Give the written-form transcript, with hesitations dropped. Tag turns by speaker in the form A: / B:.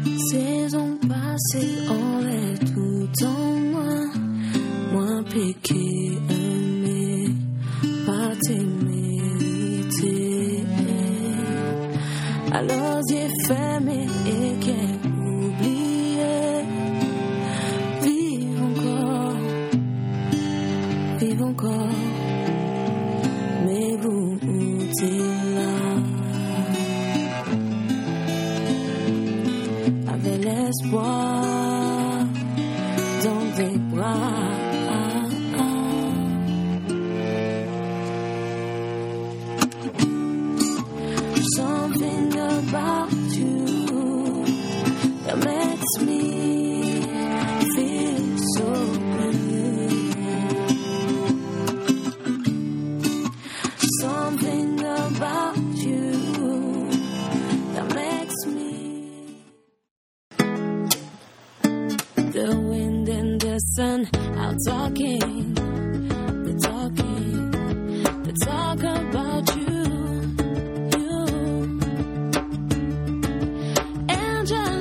A: Saison passée, on est tout en moi piqué, aimé, pas t'aimer. Alors j'ai fermé et qu'elle oublié. Vive encore, mais vous t'es là. Avec l'espoir dans tes bras. Something about you that makes me feel so new. Something about you that makes me. The wind and the sun out talking. They talk about you. And just